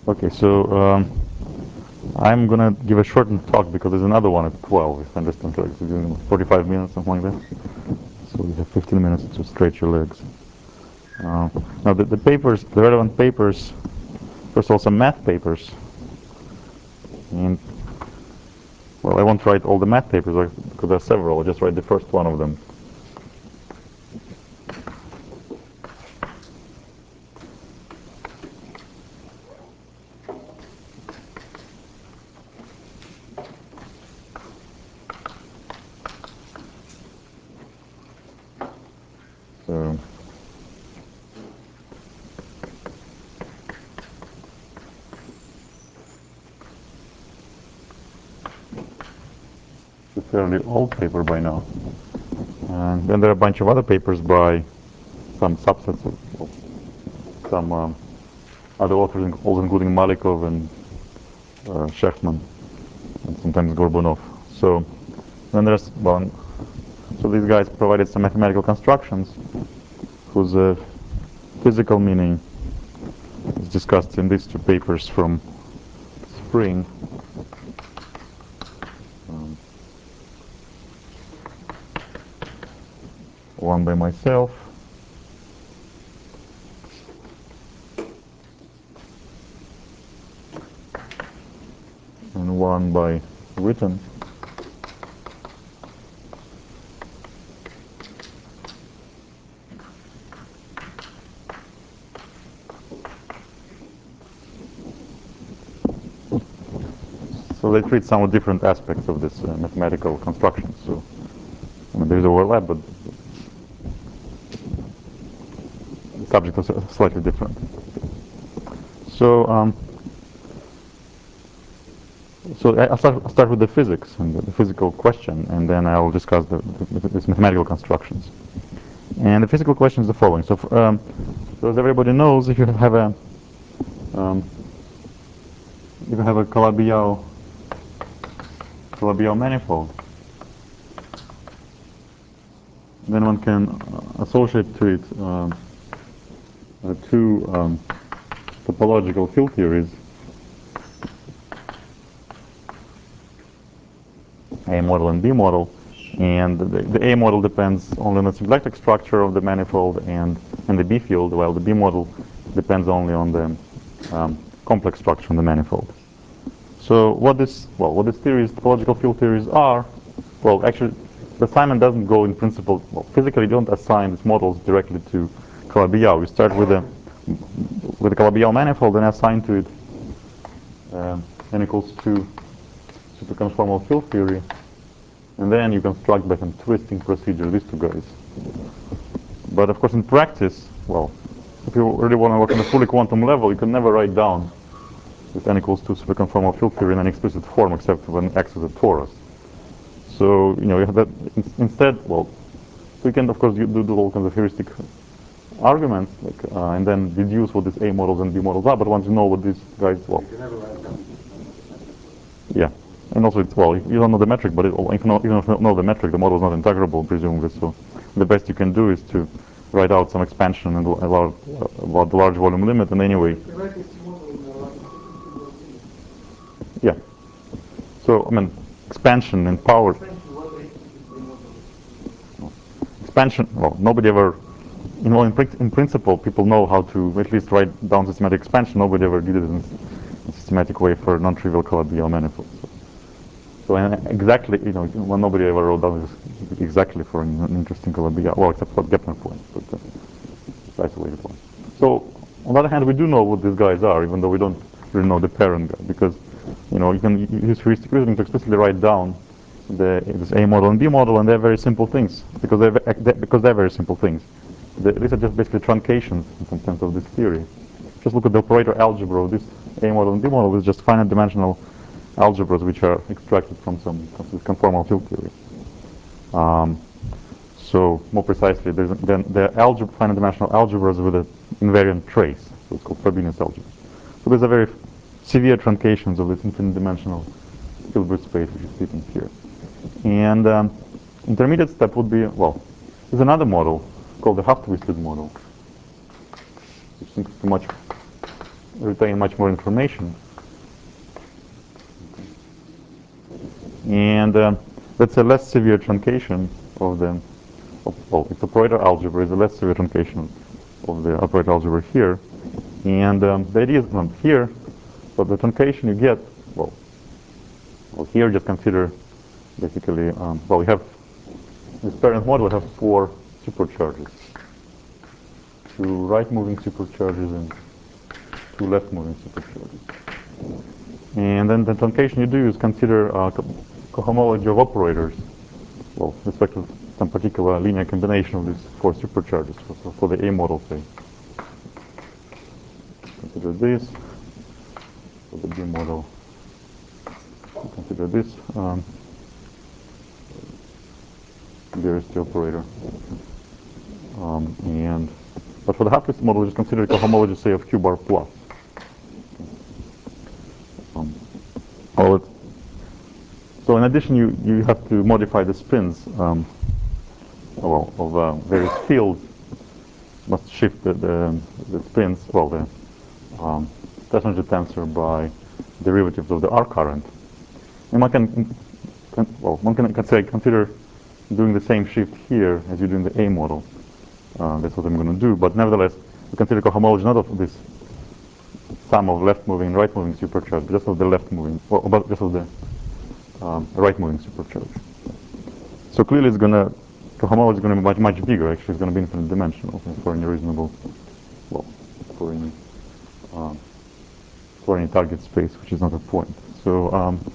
Okay, so I'm gonna give a shortened talk because there's another one at 12, if I understand correctly. So we're doing 45 minutes, something like that. So you have 15 minutes to stretch your legs. Now the papers, the relevant papers, first of all some math papers. And, well, I won't write all the math papers because there are several. I'll just write the first one of them. So it's a fairly old paper by now. And then there are a bunch of other papers by some subsets of some other authors, also including Malikov and Shechtman, and sometimes Gorbunov. So then there's one. So these guys provided some mathematical constructions whose physical meaning is discussed in these two papers from spring. One by myself, and one by Witten. So they treat somewhat different aspects of this mathematical construction. So I mean, there's overlap, but the subjects are slightly different. So I'll start with the physics and the physical question, and then I'll discuss these mathematical constructions. And the physical question is the following. So as everybody knows, if you have a Calabi-Yau manifold, then one can associate to it two topological field theories, A model and B model. And the A model depends only on the symplectic structure of the manifold and the B field, while the B model depends only on the complex structure of the manifold. So what these theories, topological field theories, are, well, actually, the assignment doesn't go in principle. Well, physically, you don't assign these models directly to Calabi-Yau. You start with the Calabi-Yau manifold and assign to it n equals 2 superconformal field theory, and then you construct by some twisting procedure these two guys. But of course, in practice, well, if you really want to work on a fully quantum level, you can never write down with n equals 2 superconformal field theory in an explicit form, except when X is a torus. So you have that instead. Well, so you can of course do all kinds of heuristic arguments, like, and then deduce what these A models and B models are. But once you know what these guys, well, yeah, and also it's, well, you don't know the metric, but even if you know the metric, the model is not integrable presumably. So the best you can do is to write out some expansion and about the large volume limit. And anyway, yeah. So I mean, expansion and power. Expansion. Well, nobody ever. In principle, people know how to at least write down systematic expansion. Nobody ever did it in a systematic way for non-trivial Calabi-Yau manifolds. So exactly, when nobody ever wrote down this exactly for an interesting Calabi-Yau, well, except for Gepner points, but it's isolated one. So on the other hand, we do know what these guys are, even though we don't really know the parent guy, because you can use heuristic reasoning to explicitly write down this A model and B model, and they're very simple things because they're very simple things. These are just basically truncations in some sense of this theory. Just look at the operator algebra of this A model and B model is just finite dimensional algebras which are extracted from some conformal field theory. So more precisely, then the finite dimensional algebras with an invariant trace. So it's called Frobenius algebra. So these are very severe truncations of this infinite dimensional Hilbert space which is speaking here. And intermediate step would be, well, there's another model called the half-twisted model, which seems to much retain much more information. And that's a less severe truncation of the, well, its operator algebra is a less severe truncation of the operator algebra here. And the idea is here, but the truncation you get, well, here just consider basically, well, we have this parent model have 4 supercharges. 2 right-moving supercharges and 2 left-moving supercharges. And then the truncation you do is consider cohomology of operators, well, with respect to some particular linear combination of these 4 supercharges. So for the A model, say, consider this. For the B model, consider this. There is the operator. But for the half-twisted model, just consider the cohomology, say, of Q bar plus. So in addition, you have to modify the spins of various fields. Must shift the spins, well, the Schlesinger tensor by derivatives of the R current. And one can consider doing the same shift here as you do in the A model. That's what I'm going to do. But nevertheless, we consider cohomology not of this sum of left-moving and right-moving supercharge, but just of the left-moving, well, just of the right-moving supercharge. So clearly, cohomology is going to be much bigger. Actually, it's going to be infinite dimensional for any reasonable, well, for any target space, which is not a point. So,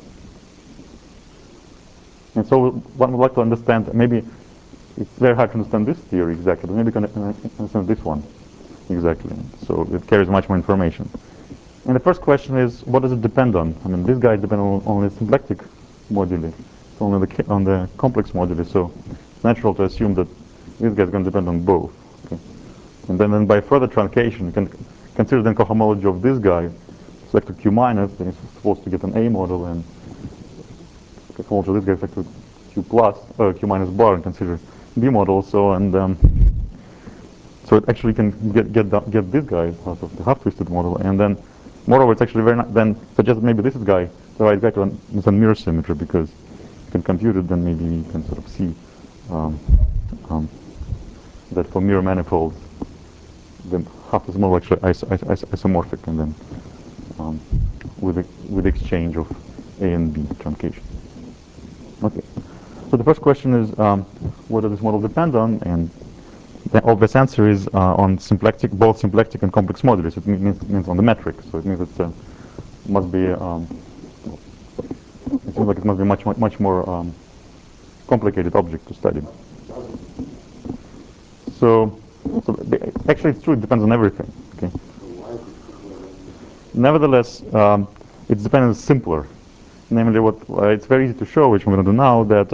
and so one would like to understand. Maybe it's very hard to understand this theory exactly, but maybe you can understand this one exactly. So it carries much more information. And the first question is, what does it depend on? I mean, this guy depends on the symplectic moduli, so on the complex moduli. So it's natural to assume that this guy is going to depend on both. Okay? And then by further truncation, you can consider the cohomology of this guy, select a Q minus, then it's supposed to get an A model, and cohomology of this guy, select a Q plus, Q minus bar, and consider B model. So so it actually can get this guy out of the half-twisted model, and then moreover, it's actually then suggests maybe this is the right guy to some mirror symmetry, because you can compute it, then maybe you can sort of see that for mirror manifolds, the half-twisted model actually isomorphic, and then with exchange of A and B truncation. Okay. So the first question is, what does this model depend on? And the obvious answer is on both symplectic and complex moduli. It means on the metric. So it means it must be. It seems like it must be much more complicated object to study. So actually, it's true. It depends on everything. Okay. Nevertheless, its dependence is simpler. Namely, it's very easy to show, which we're going to do now, that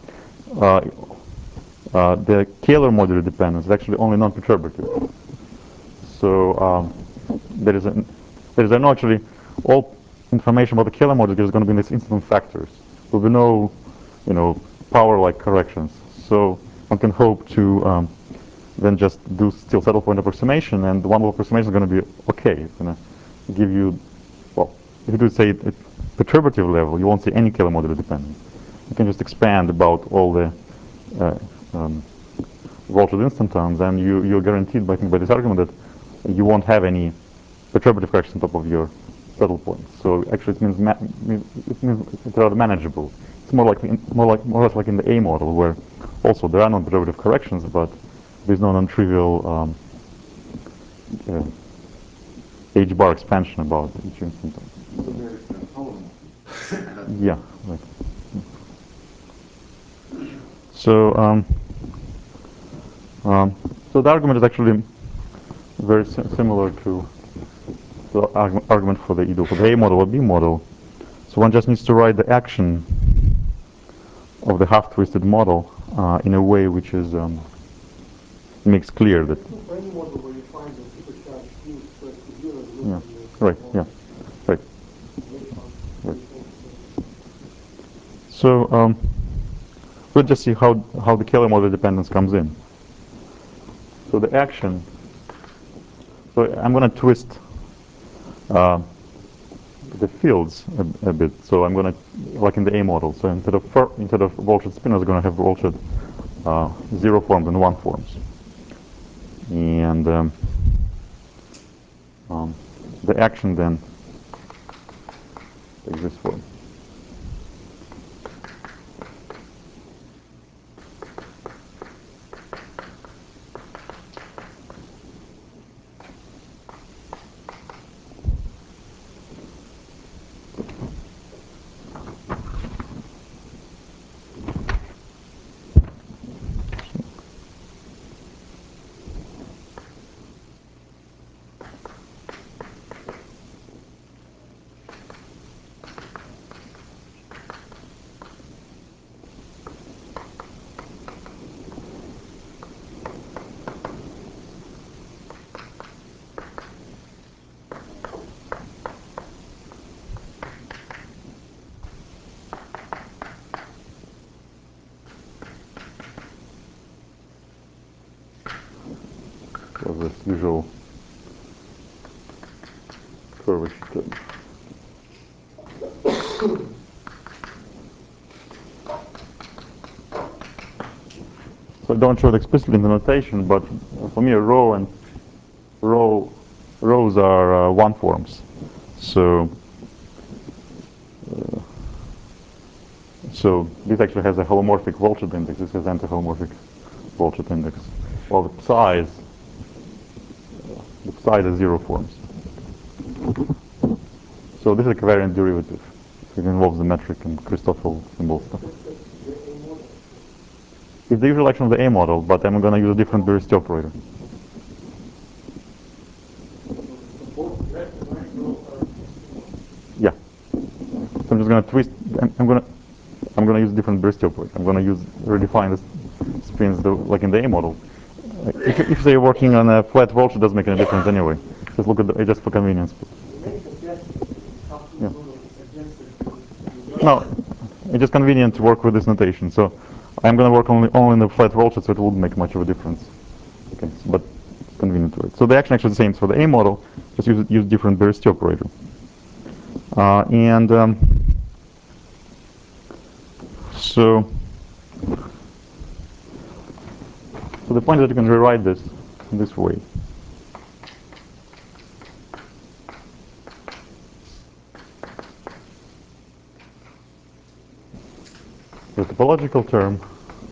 the Kähler moduli dependence is actually only non-perturbative. So there is no actually all information about the Kähler moduli is going to be in these incident factors. There will be no, power-like corrections. So one can hope to then just do still saddle point approximation, and the one-level approximation is going to be okay. It's going to give you, well, if you do say at perturbative level, you won't see any Kähler moduli dependence. You can just expand about all the vaulted instantons, and you're guaranteed by this argument that you won't have any perturbative correction on top of your saddle points. So actually, it means it's rather manageable. It's more or less like in the A model, where also there are non-perturbative corrections, but there's no non-trivial H bar expansion about each instanton. Yeah. Right. So so the argument is actually very similar to the argument for the either for the A model or B model. So one just needs to write the action of the half-twisted model in a way which is makes clear that. For any model where you find the supercharged Q squared to 0, yeah. Right. Yeah. Right. Right. So let's just see how the Kähler moduli dependence comes in. So the action. So I'm going to twist the fields a bit. So I'm going to, like in the A model, so instead of Volchid spinors, I'm going to have Volchid 0 forms and 1 forms. And the action then takes this form. This usual curvature. So I don't show it explicitly in the notation, but for me, a row and rows are 1 forms. So this actually has a holomorphic Volchid index. This has anti-holomorphic Volchid index. While the psi's is 0 forms. So this is a covariant derivative. It involves the metric and Christoffel symbol stuff. It's the usual action of the A model, but I'm going to use a different Beresty operator. Yeah. So I'm just going to twist. I'm going to use a different Beresty operator. I'm going to redefine the spins like in the A model. If they're working on a flat Volch, it doesn't make any difference anyway. Just look at just for convenience. Yeah. No, it's just convenient to work with this notation. So I'm going to work only in the flat Volch, so it wouldn't make much of a difference. Okay, so, but it's convenient to it. So the action actually the same for the A model. Just use different Beresty operator. So the point is that you can rewrite this in this way. The topological term,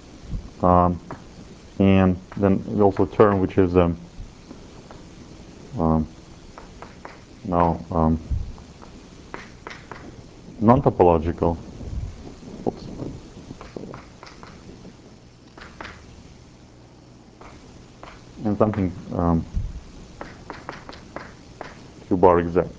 and then also a term which is now non-topological. Oops. And something Q-bar exact.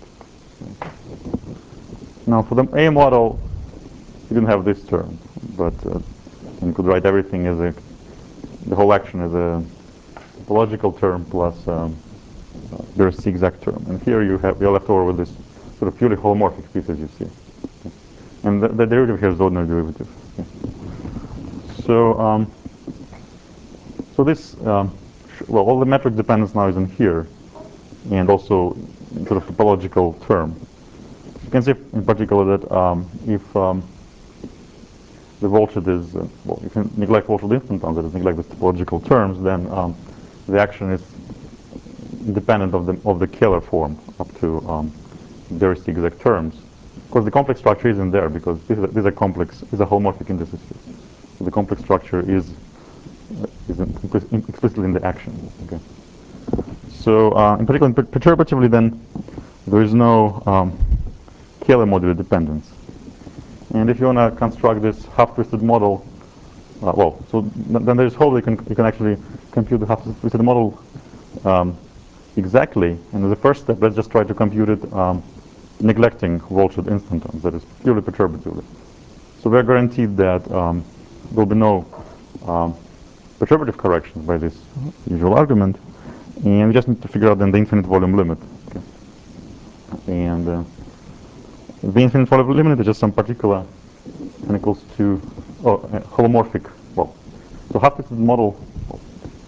Now for the A model, you didn't have this term, but you could write everything as the whole action as a topological term plus Beresty exact term. And here you're left over with this sort of purely holomorphic piece, as you see. Okay. And the derivative here is the ordinary derivative. Okay. So so this well, all the metric dependence now is in here, and also sort of topological term. You can see in particular that if the Volchid is, well, if you neglect Volchid instantons, that is, neglect the topological terms, then the action is independent of the Kähler form up to Beresty exact terms. Of course, the complex structure isn't there because these are complex, these are holomorphic indices here. So the complex structure is explicitly in the action. Okay. So in particular, perturbatively, then there is no Kähler modular dependence. And if you want to construct this half-twisted model, well, so then there's hope you can actually compute the half-twisted model exactly. And as a first step, let's just try to compute it neglecting Volchid instantons, that is purely perturbatively. So we're guaranteed that there will be no perturbative corrections by this usual argument, and we just need to figure out then the infinite volume limit. Okay. And the infinite volume limit is just some particular n equals to holomorphic. Well, so half-twisted model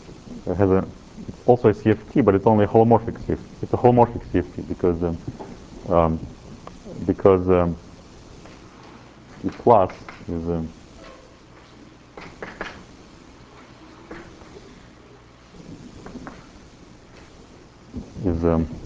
has it's also a CFT, but it's only a holomorphic CFT. It's a holomorphic CFT because because E plus is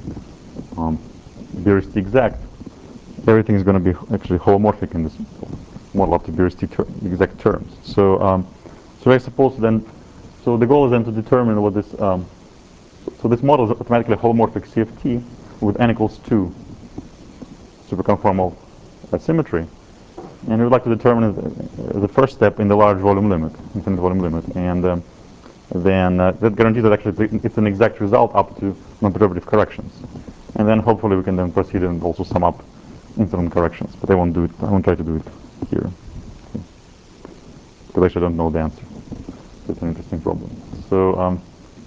BRST exact, everything is going to be actually holomorphic in this model up to BRST exact terms. So, so I suppose then, so the goal is then to determine what this, so this model is automatically holomorphic CFT with n equals 2 superconformal symmetry. And we would like to determine the first step in the large volume limit, infinite volume limit. And then that guarantees that actually it's an exact result up to non-perturbative corrections. And then hopefully we can then proceed and also sum up incident corrections. But I won't do it. I won't try to do it here. Because actually I don't know the answer. So it's an interesting problem. So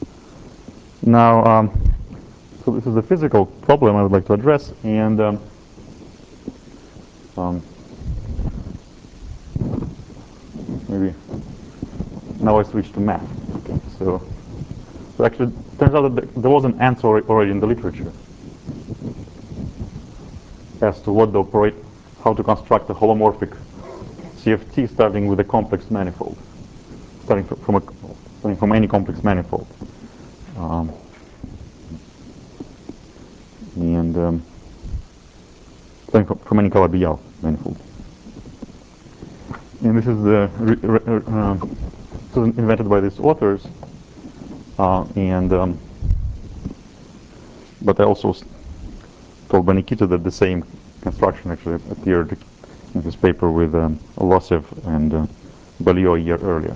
now, so this is the physical problem I would like to address. And maybe now I switch to math. Okay, so actually, it turns out that there was an answer already in the literature as to what the how to construct a holomorphic CFT starting with a complex manifold, starting from any complex manifold, and starting from any Calabi-Yau manifold. And this is invented by these authors, but I also told by Nikita that the same construction actually appeared in his paper with Losev and Balio a year earlier.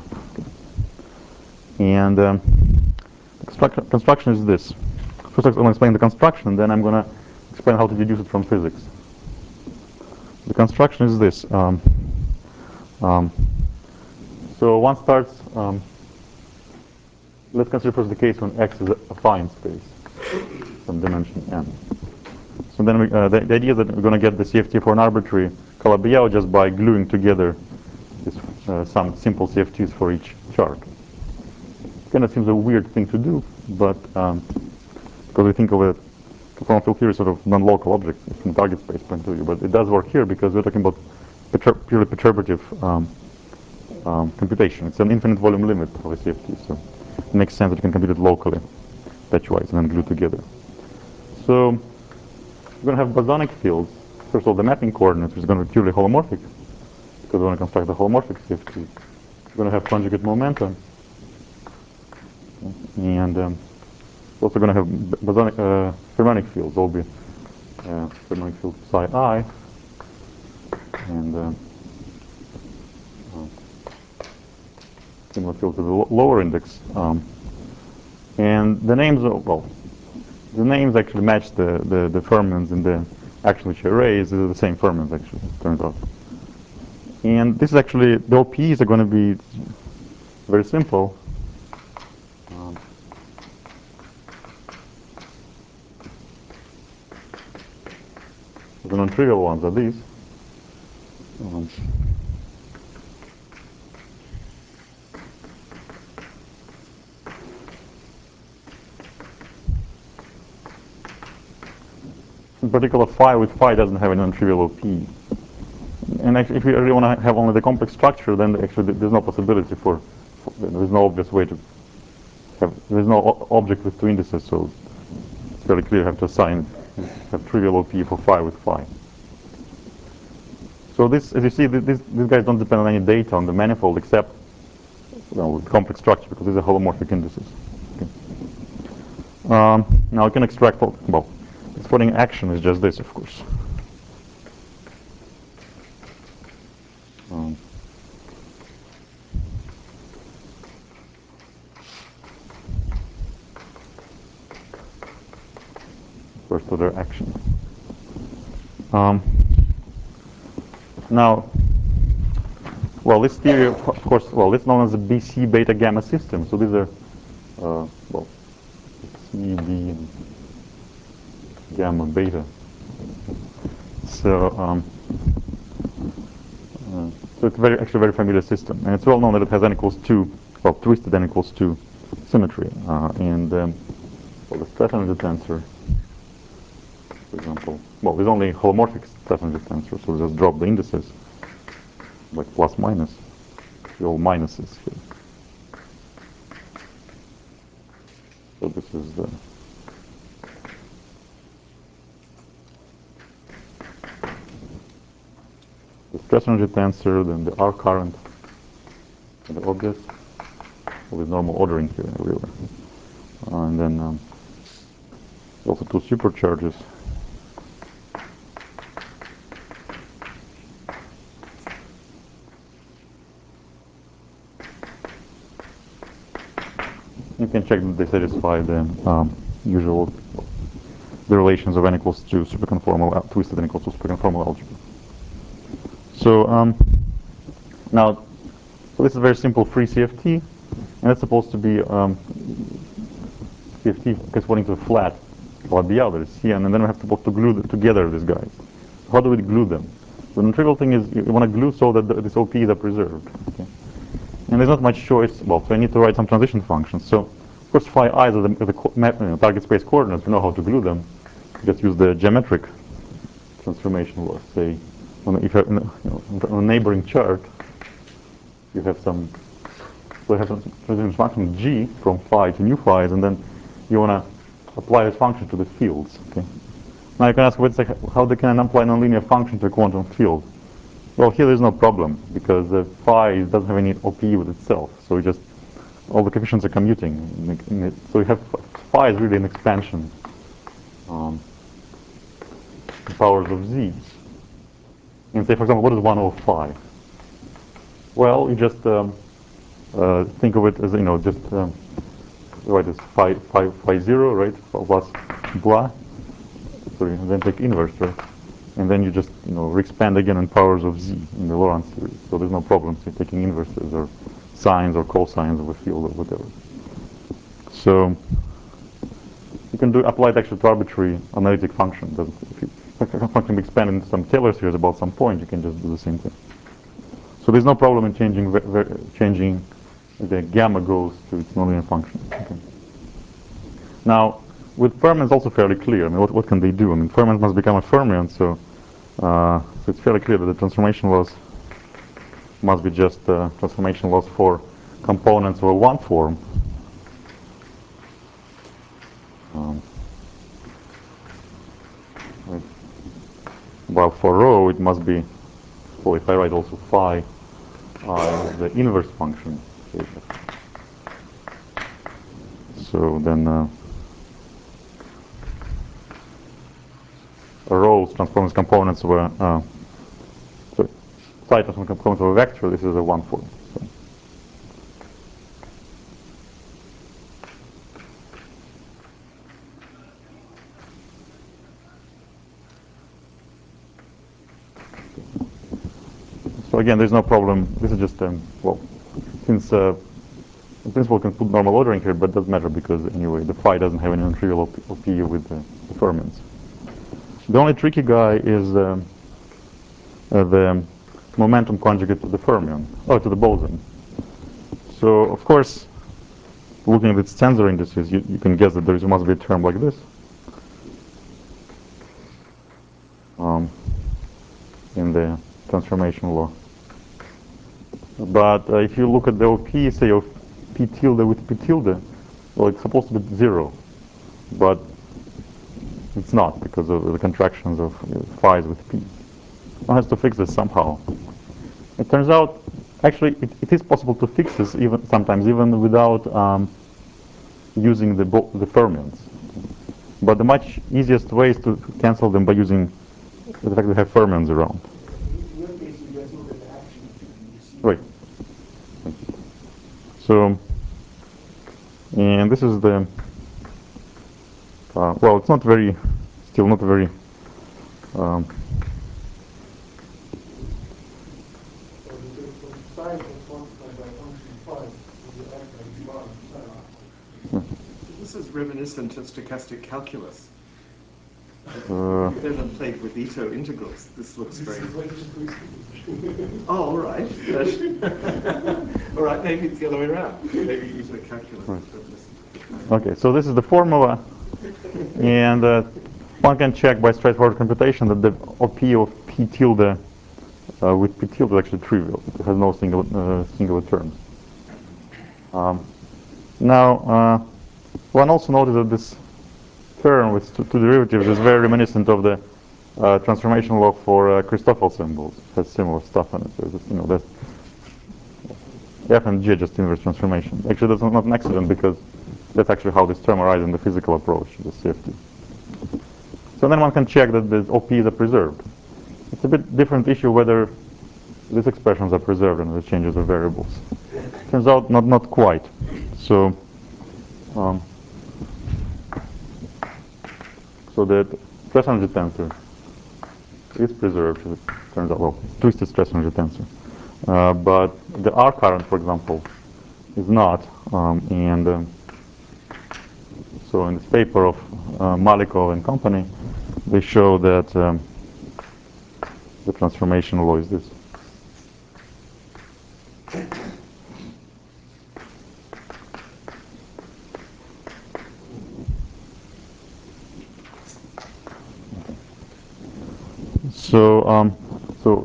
And the construction is this. First I'm going to explain the construction, then I'm going to explain how to deduce it from physics. The construction is this. So one starts, let's consider first the case when X is a affine space, some dimension n. So then the idea is that we're going to get the CFT for an arbitrary Calabi-Yau just by gluing together this, some simple CFTs for each chart. Kind of seems a weird thing to do, but because we think of it, conformal field theory sort of non-local objects from target space point of view, but it does work here because we're talking about purely perturbative computation. It's an infinite volume limit of a CFT, so it makes sense that you can compute it locally, batch-wise, and then glue together. So we're going to have bosonic fields. First of all, the mapping coordinate, which is going to be purely holomorphic, because we want to construct the holomorphic CFT. We're going to have conjugate momentum, and we're also going to have bosonic fermionic fields. All be fermionic field psi I, and similar field to the lower index. And the names, the names actually match the fermions in the Action-Rich arrays. These are the same fermions, actually, it turns out. And this is actually, the OPEs are going to be very simple. The non-trivial ones are these. In particular, phi with phi doesn't have a non-trivial OP. And actually, if you really want to have only the complex structure, then actually there's no possibility there's no obvious way to have, there's no object with two indices, so it's very clear you have to have trivial OP for phi with phi. So this, as you see, these guys don't depend on any data on the manifold except with complex structure, because these are holomorphic indices. Okay. Now we can extract, exporting action is just this, of course. First order action. Now, this theory, of course, it's known as the BC beta gamma system. So these are, C, B, and gamma beta. So, so it's actually a very familiar system, and it's well known that it has n equals 2, twisted n equals 2 symmetry, and the stress energy tensor, for example, well, there's only holomorphic Strassner tensor, so just drop the indices, like plus minus, all minuses here. So this is the stress energy tensor, then the R current, and the obvious, with normal ordering here everywhere. And then also two supercharges. You can check that they satisfy the usual the relations of n equals to superconformal twisted n equals to superconformal algebra. So now, so this is a very simple free CFT, and it's supposed to be CFT corresponding to a flat like the others. Yeah, and then we have to glue together these guys. How do we glue them? The non-trivial thing is you want to glue so that this OPs are preserved. Okay? And there's not much choice. Well, so I need to write some transition functions. So, of course, phi i's are the target space coordinates. We know how to glue them. Just use the geometric transformation law. Say, if you have, on a neighboring chart, you have some. So you have some transition function g from phi to new phi's, and then you want to apply this function to the fields. Okay. Now you can ask, wait a second, how can I apply a nonlinear function to a quantum field? Well, here there's no problem because the phi doesn't have any OP with itself, so we just all the coefficients are commuting. So you have phi is really an expansion powers of z. And say, for example, what is 1 over phi? Well, you just think of it as just write this phi 0, right? Plus blah. Sorry, and then take inverse, right? And then you just re-expand again in powers of z in the Laurent series. So there's no problem say taking inverses or sines or cosines of a field or whatever. So you can apply it actually to arbitrary analytic function. If a function be expanded into some Taylor series about some point, you can just do the same thing. So there's no problem in changing the gamma goes to its nonlinear function. Okay. Now, with fermions, also fairly clear. I mean, what can they do? I mean, fermions must become a fermion, so it's fairly clear that the transformation laws must be just transformation laws for components of a one form. Right. While for rho, it must be, well, if I write also phi the inverse function. So then rows transforms components of a psi transforms components of a vector. This is a one form. So again, there's no problem. This is just well, since in principle, we can put normal ordering here, but it doesn't matter because anyway, the phi doesn't have any non-trivial OP with the fermions. The only tricky guy is the momentum conjugate to the fermion, or to the boson. So of course, looking at its tensor indices, you can guess that there must be a term like this in the transformation law. But if you look at the OP, say of P tilde with P tilde, well, it's supposed to be 0, but it's not because of the contractions of phi's with P. One has to fix this somehow. It turns out, actually, it is possible to fix this sometimes even without using the fermions. But the much easiest way is to cancel them by using the fact that we have fermions around. In your case, you just look at the action. Right. So, and this is the, well, it's not very, still not very, So the size of constant by function 5 is the act like bar size. This is reminiscent of stochastic calculus. uh, If you've ever played with Ito integrals, this looks This very... is like just twisted. Oh, all right. All right, maybe it's the other way around. Maybe Ito calculus. right. Okay, so this is the formula, and one can check by straightforward computation that the OP of P tilde with P tilde is actually trivial. It has no singular terms. Now, one also noticed that this term with two derivatives is very reminiscent of the transformation law for Christoffel symbols. It has similar stuff in it. So just, that's F and G just inverse transformation. Actually, that's not an accident because that's actually how this term arises in the physical approach, the CFT. So then one can check that the OPs are preserved. It's a bit different issue whether these expressions are preserved and the changes of variables. Turns out not quite. So so the stress energy tensor is preserved. It turns out, well, twisted stress energy tensor. But the R current, for example, is not. So in this paper of Malikov and company, they show that the transformation law is this. So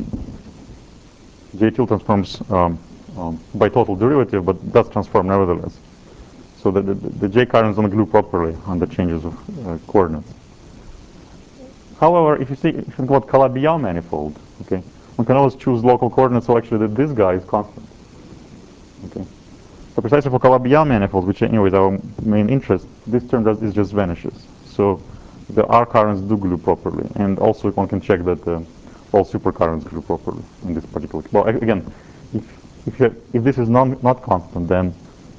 J tilde transforms by total derivative, but does transform nevertheless. So the J currents don't glue properly on the changes of coordinates. However, if you think about Calabi-Yau manifold, okay, one can always choose local coordinates so actually that this guy is constant. Okay. So precisely for Calabi-Yau manifolds, which anyway is our main interest, this term just vanishes. So the R currents do glue properly, and also one can check that all supercurrents glue properly in this particular. Well, again, if this is not constant, then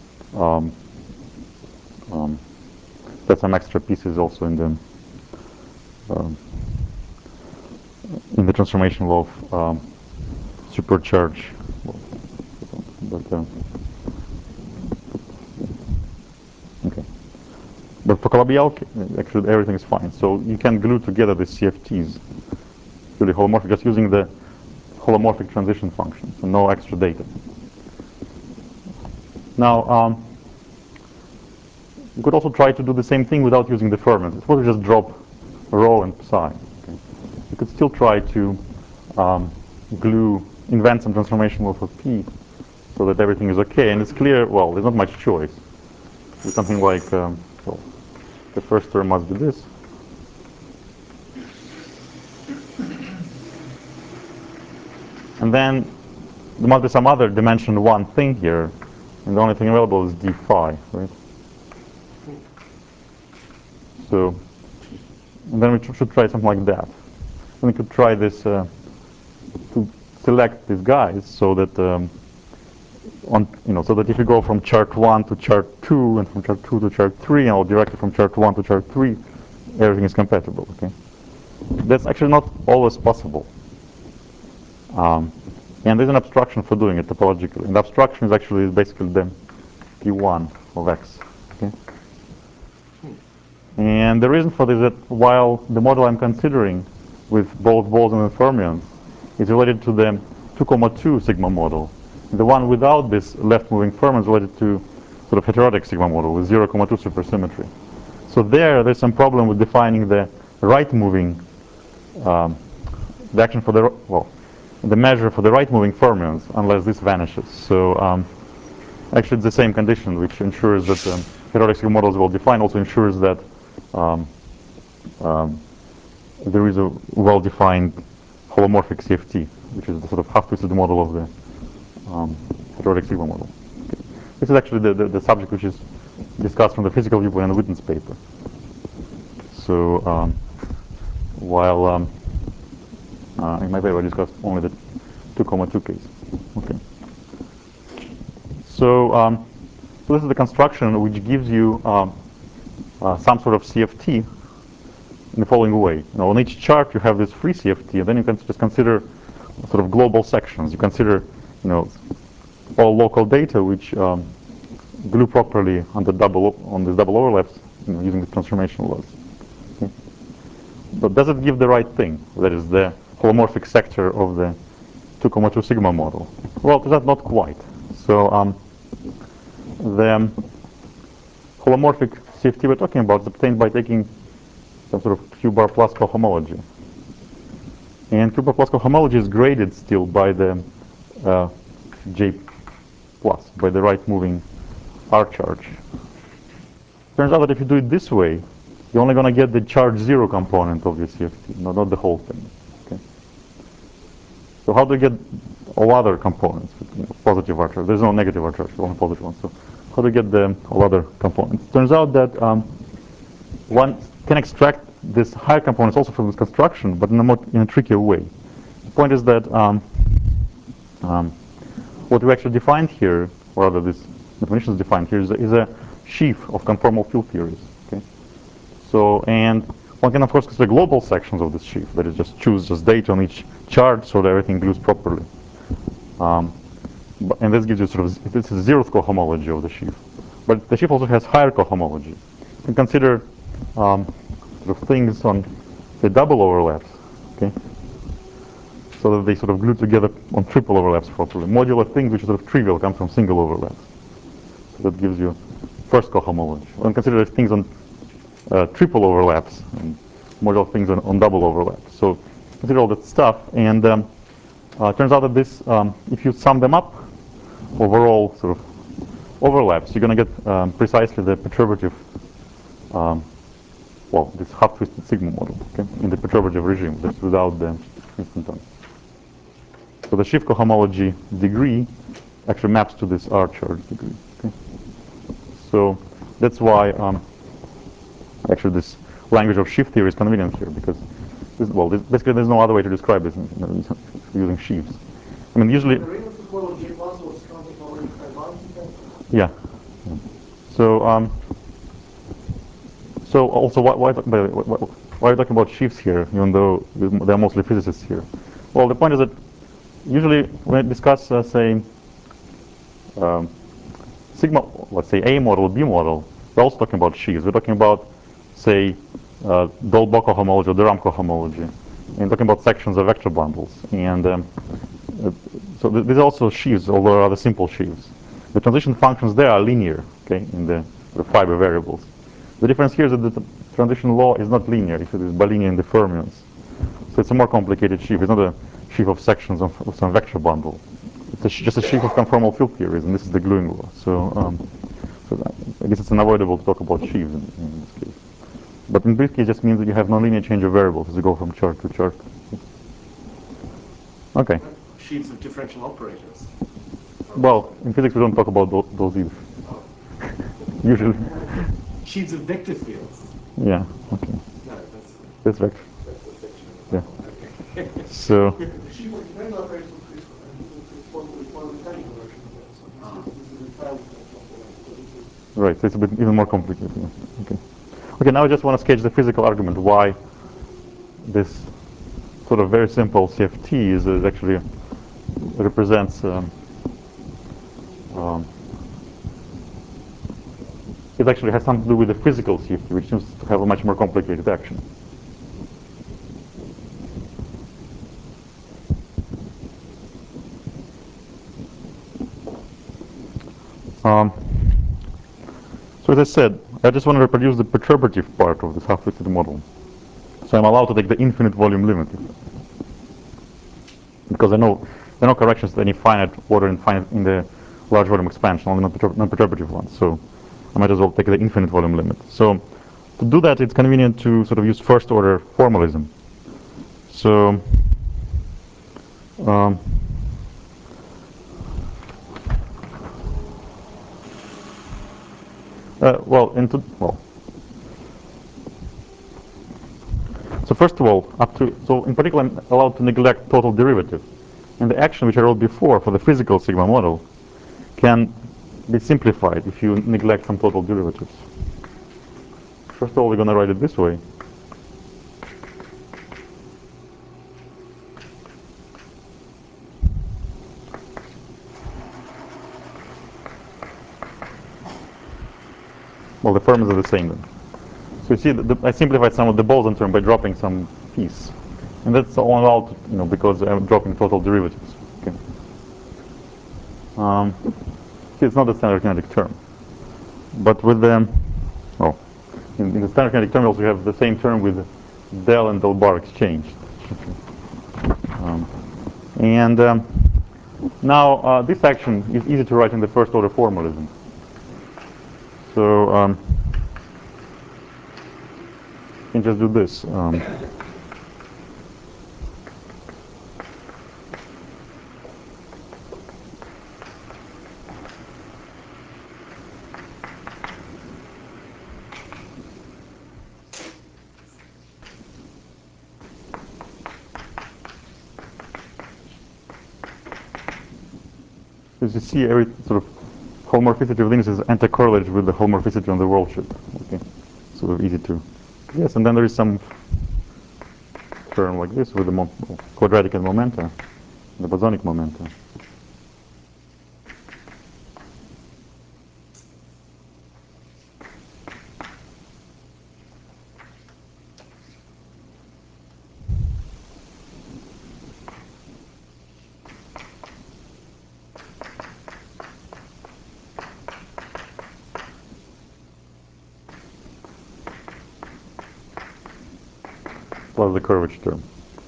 there's some extra pieces also in the transformation law of supercharge. Okay. But for Calabi-Yau, actually everything is fine. So you can glue together the CFTs, really holomorphic, just using the holomorphic transition function, so no extra data. Now, you could also try to do the same thing without using the fermions. Suppose you just drop rho and psi. Okay. You could still try to invent some transformation law for P so that everything is okay. And it's clear, well, there's not much choice. It's something like, well, the first term must be this. And then there must be some other dimension 1 thing here. And the only thing available is d phi, right? So, and then we should try something like that. And we could try this to select these guys so that so that if you go from chart 1 to chart 2 and from chart 2 to chart 3 and I'll direct it from chart 1 to chart 3, everything is compatible. Okay, that's actually not always possible. And there's an abstraction for doing it topologically. And the abstraction is actually basically the P1 of X. Okay? And the reason for this is that while the model I'm considering with both Bose and fermions is related to the 2,2 sigma model, the one without this left-moving fermion is related to sort of heterotic sigma model with 0,2 supersymmetry. So there's some problem with defining the right-moving, the action for the measure for the right-moving fermions unless this vanishes. So actually it's the same condition which ensures that heterotic sigma model is well defined, also ensures that there is a well-defined holomorphic CFT, which is the sort of half-twisted model of the heterotic sigma model. Okay. This is actually the subject which is discussed from the physical viewpoint in the Witten's paper. So while in my paper I discussed only the 2,2 case. Okay. So this is the construction which gives you some sort of CFT in the following way. On each chart you have this free CFT, and then you can just consider sort of global sections. You consider, all local data which glue properly on these double overlaps, using the transformation laws. Okay. But does it give the right thing? That is the holomorphic sector of the 2,2 sigma model. Well, that's not quite. So the holomorphic CFT we're talking about is obtained by taking some sort of Q bar plus cohomology. And Q bar plus cohomology is graded still by the J plus, by the right moving R charge. Turns out that if you do it this way, you're only going to get the charge 0 component of your CFT, not the whole thing. Okay? So how do you get all other components with positive R charge? There's no negative R charge, only positive ones. So how do you get the all other components? Turns out that one can extract these higher components also from this construction, but in a trickier way. The point is that what we actually defined here, or rather this definition is defined here, is a sheaf of conformal field theories. Okay? So, and one can of course consider global sections of this sheaf, that is choose data on each chart so that everything glues properly. And this gives you this is zeroth cohomology of the sheaf. But the sheaf also has higher cohomology. You can consider things on the double overlaps, okay? So that they glue together on triple overlaps properly. Modular things which are trivial come from single overlaps. So that gives you first cohomology. And consider things on triple overlaps and modular things on double overlaps. So consider all that stuff, and turns out that this, if you sum them up, overall overlaps, you're going to get precisely the perturbative, this half-twisted sigma model, okay, in the perturbative regime. That's without the instanton. So the sheaf cohomology degree actually maps to this R charge degree. Okay? So that's why actually this language of sheaf theory is convenient here, because basically there's no other way to describe this using sheaves. I mean, usually. Yeah. So so also why are you talking about sheaves here, even though they're mostly physicists here? Well, the point is that usually when I discuss, say, sigma, let's say A model, B model, we're also talking about sheaves. We're talking about, say, Dolbeault cohomology or de Rham cohomology, and talking about sections of vector bundles. And so these are also sheaves, although rather simple sheaves. The transition functions there are linear, okay, in the fiber variables. The difference here is that the transition law is not linear, it is bilinear in the fermions. So it's a more complicated sheaf. It's not a sheaf of sections of some vector bundle. It's just a sheaf of conformal field theories, and this is the gluing law. So, I guess it's unavoidable to talk about sheaves in this case. But in this case, it just means that you have nonlinear change of variables as you go from chart to chart. Okay. Sheaves of differential operators. Well, in physics, we don't talk about those either. Usually. Sheaves of vector fields. Yeah. Okay. No, that's vector. That's a fiction. Yeah. Okay. So. The sheaf of differential operators is one of the technical versions of that. So this is entirely different. Right. So it's a bit even more complicated. Yeah. Okay. Okay. Now I just want to sketch the physical argument why this sort of very simple CFT is actually represents. It actually has something to do with the physical CFT, which seems to have a much more complicated action. So as I said, I just want to reproduce the perturbative part of this half-twisted model. So I'm allowed to take the infinite volume limit. Because there are no corrections to any finite order in the large volume expansion, only non-perturbative ones. So I might as well take the infinite volume limit. So to do that, it's convenient to use first order formalism. So so first of all, so in particular, I'm allowed to neglect total derivative. And the action which I wrote before for the physical sigma model can be simplified if you neglect some total derivatives. First of all, we're going to write it this way. Well, the formulas are the same then. So you see, I simplified some of the Boltzmann term by dropping some piece. And that's all allowed, because I'm dropping total derivatives. Okay. See, it's not a standard kinetic term. But with the, in the standard kinetic terminals, we have the same term with del and del bar exchanged. Now this action is easy to write in the first order formalism. So you can just do this. As you see, every sort of homomorphicity of things is anti-correlated with the homomorphicity on the world chip. Okay, sort of easy to guess. And then there is some term like this with the quadratic and momenta, the bosonic momenta. Plus the curvature term.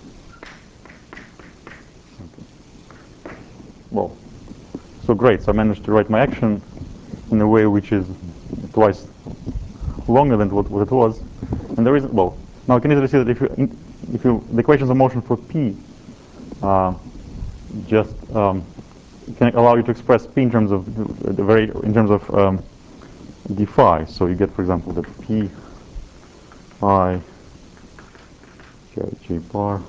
Okay. Well, so great. So I managed to write my action in a way which is twice longer than what it was. And the reason, well, now you can easily see that if you the equations of motion for P just can allow you to express P in terms of d phi. So you get, for example, that P I J bar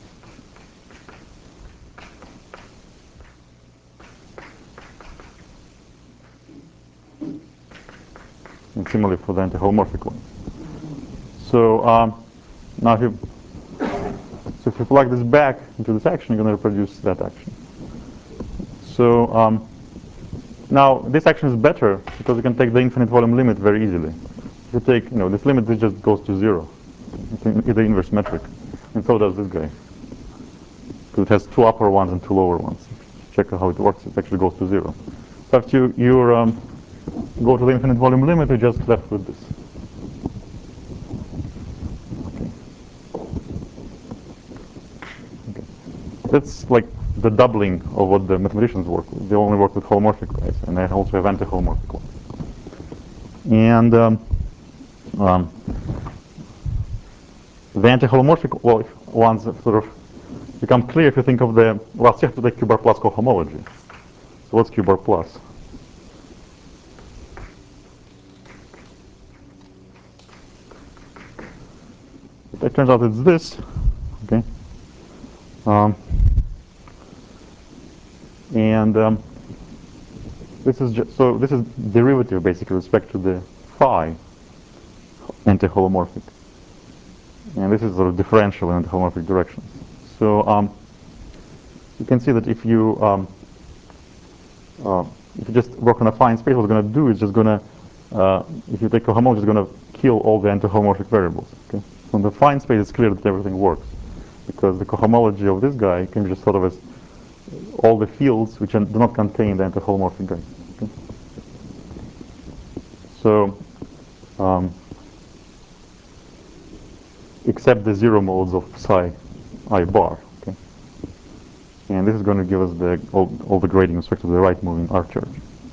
and similarly for the anti-homomorphic one. So now if you plug this back into this action, you're going to reproduce that action. So now this action is better because you can take the infinite volume limit very easily. If you take, this limit, this just goes to 0. It's the inverse metric, and so does this guy. Because it has 2 upper ones and 2 lower ones. Check how it works. It actually goes to 0. So after you go to the infinite volume limit, you're just left with this. Okay. That's like the doubling of what the mathematicians work with. They only work with holomorphic guys, and I also have anti-holomorphic ones. And the anti-holomorphic ones sort of become clear if you think of the, well, you have to take Q bar plus cohomology. So what's Q bar plus? It turns out it's this, okay? This is just, so this is derivative basically with respect to the phi anti-holomorphic. And this is sort of differential in anti-holomorphic directions. So you can see that if you just work on a fine space, what it's going to do is just going to, if you take cohomology, it's going to kill all the anti-holomorphic variables. Okay? So in the fine space, it's clear that everything works, because the cohomology of this guy can be just thought of as all the fields which do not contain the anti-holomorphic guy. Okay? So except the 0 modes of psi I bar. Okay? And this is going to give us all the grading with respect to the right moving R charge.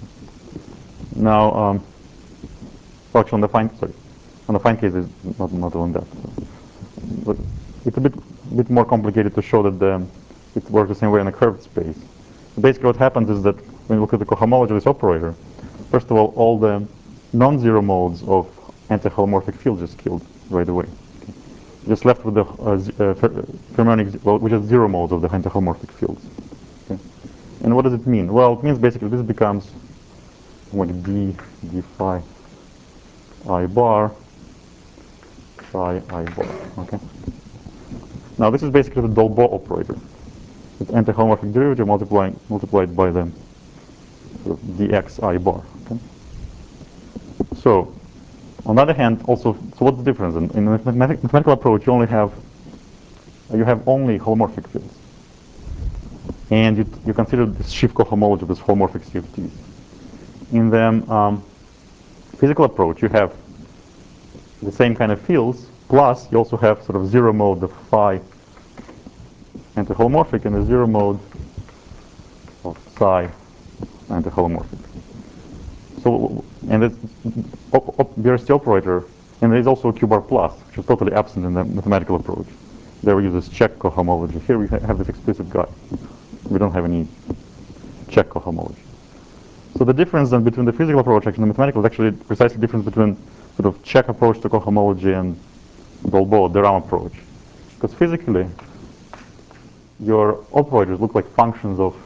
Now, actually on the fine case is not on that. But it's a bit more complicated to show that it works the same way in a curved space. So basically what happens is that when you look at the cohomology of this operator, first of all the non-zero modes of anti-holomorphic fields is killed right away. Okay? Just left with the fermionic, well, which is 0 modes of the anti-holomorphic fields. Okay? And what does it mean? Well, it means basically this becomes like d phi I bar phi I bar. Okay. Now this is basically the Dolbeault operator. It's anti-holomorphic derivative multiplied by the sort of dx I bar. Okay. So on the other hand, also, so what's the difference? In the mathematical approach, you have only holomorphic fields, and you consider this Schiff cohomology of this holomorphic CFTs. In the physical approach, you have the same kind of fields, plus you also have sort of zero mode of phi antiholomorphic and a zero mode of psi antiholomorphic. So, and it's BRST operator, and there is also a Q-bar plus, which is totally absent in the mathematical approach. There we use this check cohomology. Here we have this explicit guy. We don't have any check cohomology. So the difference then between the physical approach and the mathematical is actually precisely the difference between sort of check approach to cohomology and Dolbeault, de Rham approach. Because physically, your operators look like functions of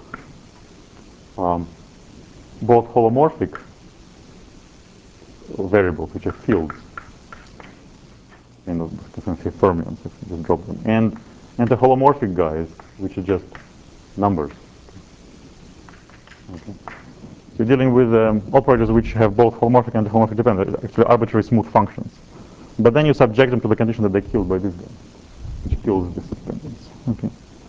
both holomorphic variables, which are fields, you know, say fermions, if you just drop them, and the holomorphic guys, which are just numbers. Okay. So you're dealing with operators which have both holomorphic and homomorphic dependence, actually arbitrary smooth functions. But then you subject them to the condition that they're killed by this guy, which kills this dependence. Okay.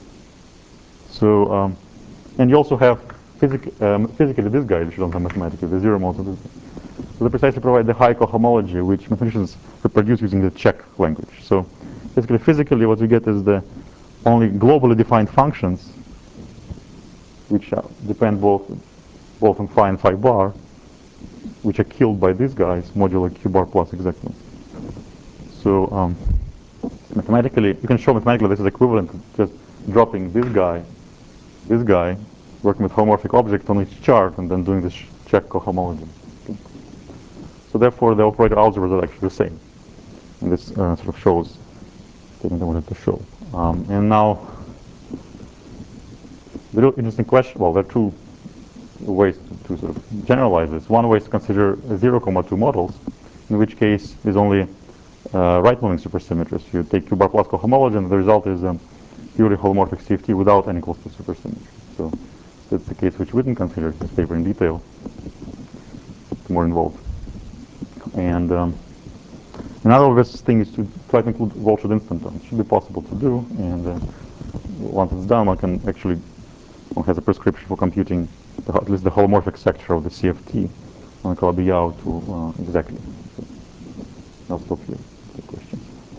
So, and you also have physically this guy, which you don't have mathematically, the zero modes of this guy. So they precisely provide the high cohomology, which mathematicians reproduce using the check language. So basically, physically, what we get is the only globally defined functions, which depend both on phi and phi bar, which are killed by these guys, modulo Q bar plus exactly. So mathematically, you can show mathematically this is equivalent to just dropping this guy, working with homomorphic objects on each chart, and then doing this check cohomology. Okay. So therefore, the operator algebras are actually the same. And this sort of shows the thing I wanted to show. And now, the real interesting question, well, there are two ways to sort of generalize this. One way is to consider 0,2 models, in which case there's only right-moving supersymmetries. You take Q bar plus cohomology, and the result is purely holomorphic CFT without any cluster supersymmetry. So that's the case which we didn't consider in this paper in detail. It's more involved. And another obvious thing is to try to include Walsh's instantons. It should be possible to do, and once it's done, one has a prescription for computing at least the holomorphic sector of the CFT on Calabi-Yau to exactly. So I'll stop here. Take questions.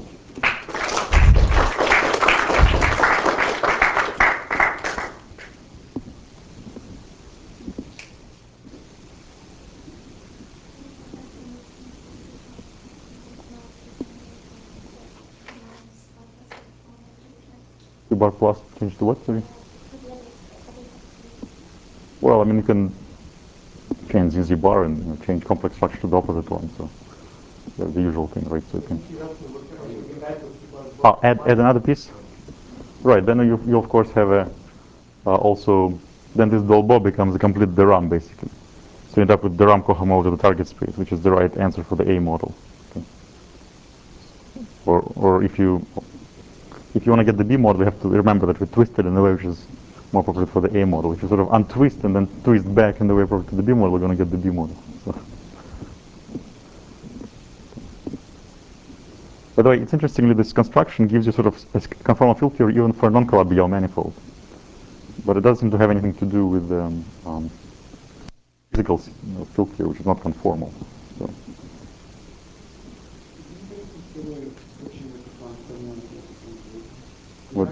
Q bar plus change to what, sorry? Well, I mean, you can change ZZ bar and change complex structure to the opposite one, so that's the usual thing, right? So you can add another piece? Right, then you of course have a also, then this Dolbeault becomes a complete de Rham, basically. So you end up with de Rham cohomology of the target space, which is the right answer for the A model. Okay. Or if you want to get the B model, you have to remember that we twisted in a way which is more appropriate for the A model. If you sort of untwist and then twist back in the way appropriate to the B model, we're going to get the B model. So. By the way, it's interestingly, this construction gives you sort of a conformal field theory even for a non-Calabi-Yau manifold. But it doesn't seem to have anything to do with physical field theory, which is not conformal. So. What?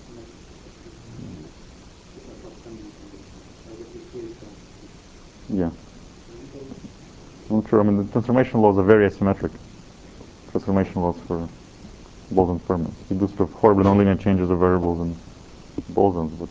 Yeah. I'm not sure. I mean, the transformation laws are very asymmetric. Transformation laws for boson fermions. You do sort of horribly nonlinear changes of variables and bosons, but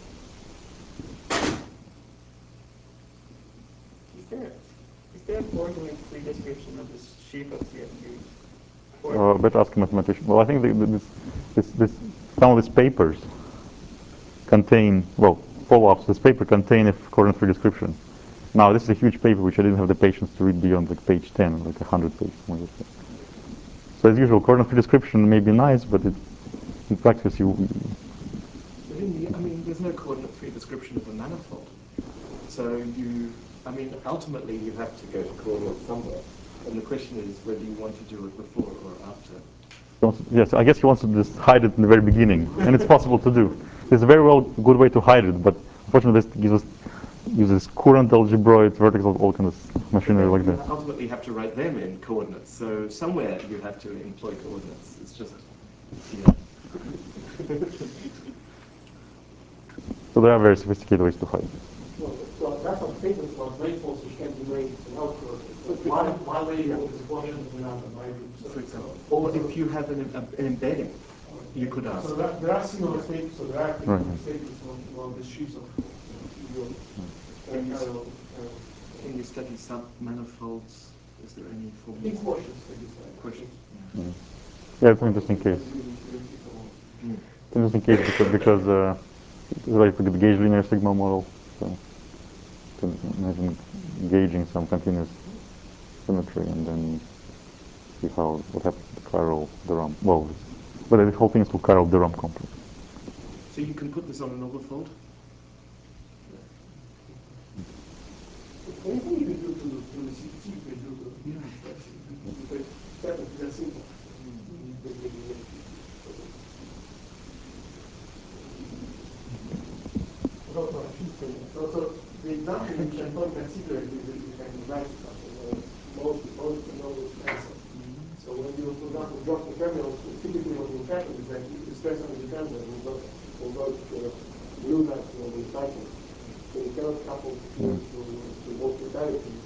is there an organic-free description of this shape of CFT? Better ask a mathematician. Well, I think some of these papers contain, well, follow-ups. This paper contain a coordinate-free description. Now, this is a huge paper which I didn't have the patience to read beyond like page 10, like 100 pages. So as usual, coordinate-free description may be nice, but in practice you... I mean, there's no coordinate-free description of the manifold. So ultimately you have to go to coordinates somewhere. And the question is whether you want to do it before or after. Yes, I guess he wants to just hide it in the very beginning, and it's possible to do. There's a very good way to hide it, but unfortunately this gives us uses current algebroid, vertical, all kinds of machinery like You that. ultimately have to write them in coordinates. So somewhere you have to employ coordinates. It's just, yeah. So there are very sophisticated ways to hide this. So that's a statement about rainfalls which can be made without coordinates. Why rainfall is coordinated without a right? For example. Or if you have an embedding, you could ask. So there are similar statements, so there are Right. statements on the sheets of your Can you study submanifolds? Is there any form? big questions like this. Question? Yeah, it's an interesting case. It's an interesting case because it's related to the gauge linear sigma model. So you can imagine gauging some continuous symmetry and then see what happens to the chiral Durham. Well, but the whole thing is called chiral Durham complex. So you can put this on an overfold? Anything you can do to the CPC, you can do to the that's simple. So the example which I don't consider is you can write something most knows answer. So when you, for example, drop the terminals, typically what will happen is that you stress on the dependent will go to blue that will be cycling. So you cannot couple to both the directions.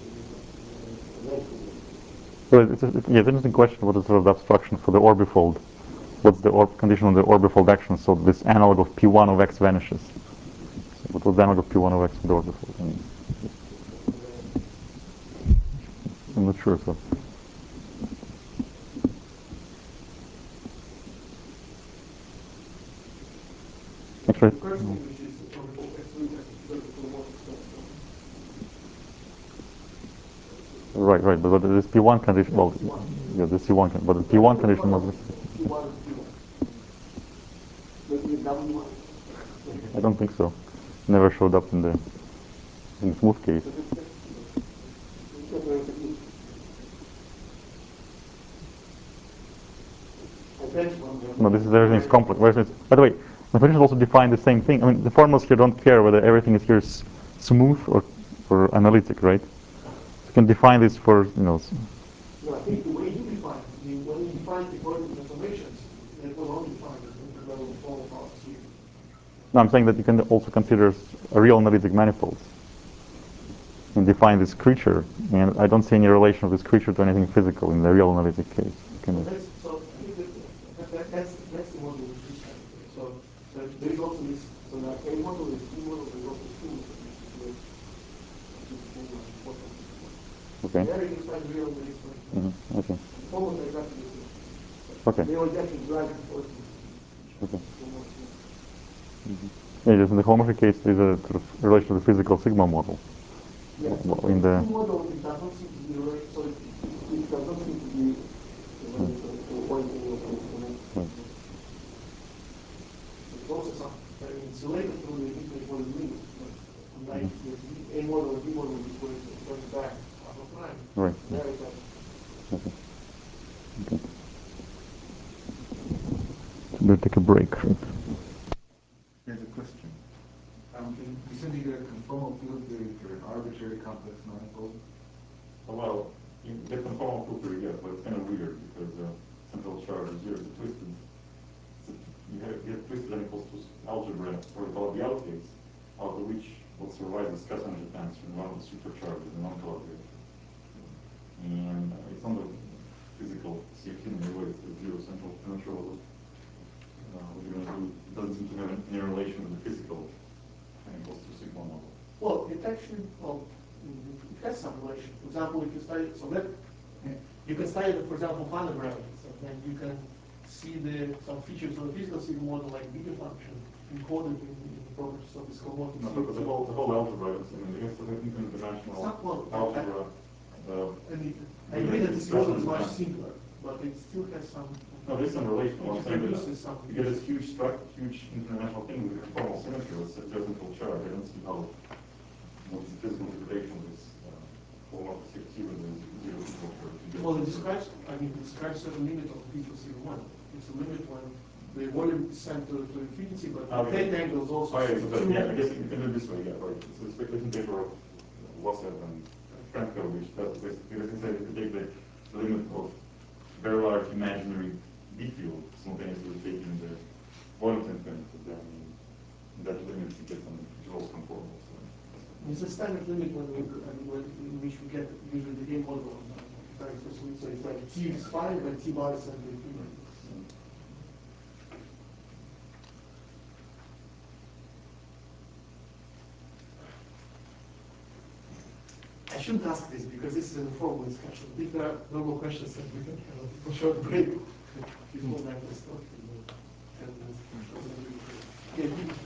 So it's an interesting question what is sort of the abstraction for the orbifold. What's the condition of the orbifold action so this analog of P1 of x vanishes? So what was the analog of P1 of x for the orbifold? I'm not sure. So. Actually, right, but this P1 condition, well, yeah, the C1 condition, but the P1 condition was this. I don't think so. Never showed up in the smooth case. No, this is everything is complex. By the way, mathematicians also define the same thing. I mean, the formulas here don't care whether everything is here smooth or analytic, right? You can define this for, No, I think the way you define it, when you define the coordinate transformations, it will only define the level of all process here. No, I'm saying that you can also consider real analytic manifolds and define this creature, and I don't see any relation of this creature to anything physical in the real analytic case. So I think that's the model which is so there is also this, so that A model is B model, there is also C model. Okay. Everything is like real analytic. Okay. Almost exactly the same. Okay. They always actually drag and forth. Okay. Yeah, just in the homomorphic case, there's a sort of relation to the physical sigma model. Yes. Well, in the model, it does not seem to be related, so it does not seem to be related to pointing of the It's also some, it's related to the infinite limit, but like the A model or B model, which was going back half of time. Right. There is a Okay. So we'll take a break. Right? Here's a question. Isn't it a conformal filter for an arbitrary complex manifold? Well, you get conformal filter, yes, but it's kind of weird because central charge is here. It's a twisted. You have twisted n equals to algebra for the Calabi-Yau case, out of which will survive the stress energy tensor in one of the supercharges, the non-Calabi. And it's not a physical CFT in any way. It's a zero central. I'm not sure what you're going to do. It doesn't seem to have any relation with the physical n equals to sigma model. well, it actually, it has some relation. For example, if you study, so that you can study, for example, Fano gravities, and then you can see some features of the physical sigma model, like beta function, encoded in the properties of this cohomorphic. No, but the whole algebra is, I mean, you have to have interdimensional algebra. I agree that this model is much simpler, but it still has some. No, there's some relation. What I'm saying is some. you get this huge interdimensional thing with a conformal symmetry with a central charge. I don't see how what's the physical interpretation of this homomorphic CFT with a zero central charge. Well, it describes certain limit of the physical sigma model. It's a limit when the volume is sent to infinity, but the Okay. tape angle is also Oh, yeah, sent so to yeah, I guess you can do it this way, yeah, right. So the speculation paper of Lossev and Franco, which does basically, let's say, they take the limit of very large imaginary B field simultaneously taking the volume infinity, then in that limit you get some Joule conformal. So. It's a standard limit in which we get usually the game model. So it's like T is 5 and T bar is 7. I shouldn't ask this because this is an informal discussion. If there are no more questions, then we can have a short break before that. Okay,